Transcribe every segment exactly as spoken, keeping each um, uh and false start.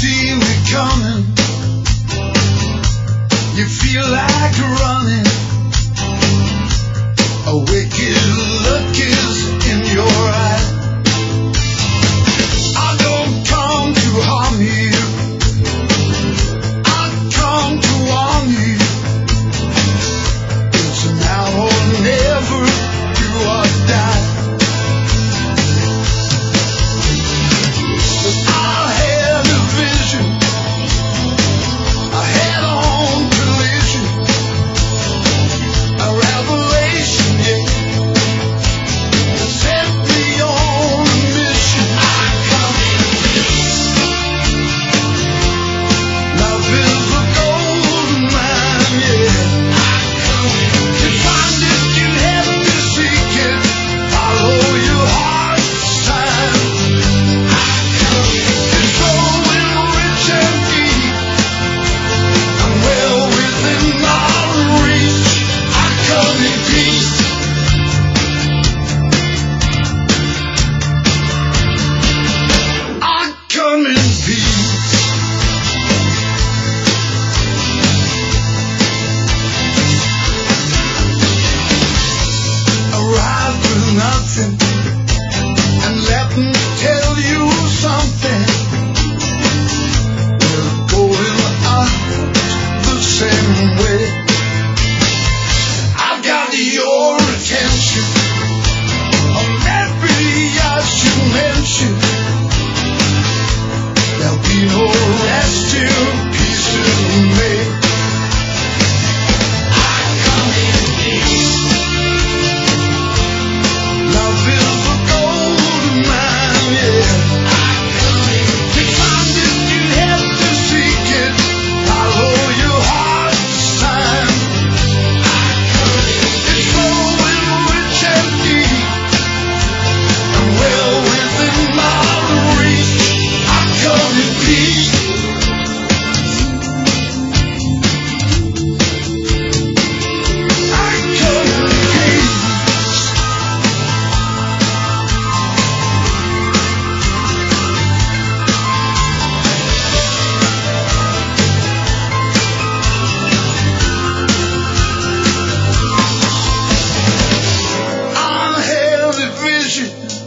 see me coming. You feel like running. A wicked look is in your eye. I don't come to harm you. I come to warn you. It's now or never, do or die. I had a vision, a head-on collision, a revelation, yeah, that set me on a mission. I come in peace. Love is a golden mine, yeah. I come in peace. To find it, you have to seek it. Follow your heart's sign. I come in peace. Flowing rich and deep. I'm well within our reach. I come in peace. I come in peace. Arrive with nothing and let me tell you something. We're going out the same way. I've got your attention. Or maybe I should mention there'll be no rest till peace is made. I come in peace. Love is a golden mine, yeah. I come in peace. To find it, you have to seek it. Follow your heart's sign. I come in peace. It's flowing rich and deep. I'm well within my reach. I come in peace. I come in peace. Unhealthy vision,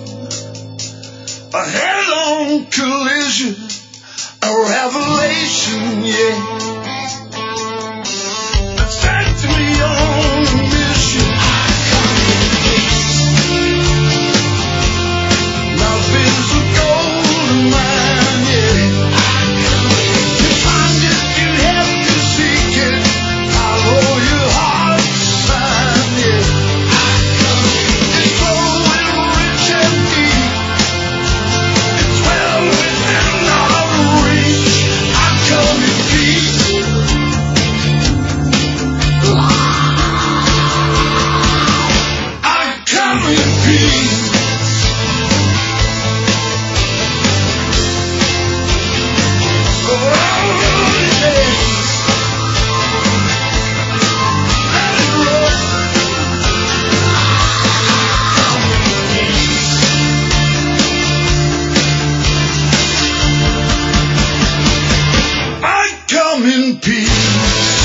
a head-on collision, a revelation, yeah. That sets me on a mission. I come in peace. Love is a golden mine, yeah. I come in peace. To find it, you have to seek it. Follow your heart's sign, yeah. I come in peace. It's flowing rich and deep. It's well within our reach. I come in peace. I come in peace. Oh, yeah. Let it roll. Come in peace. I come in peace.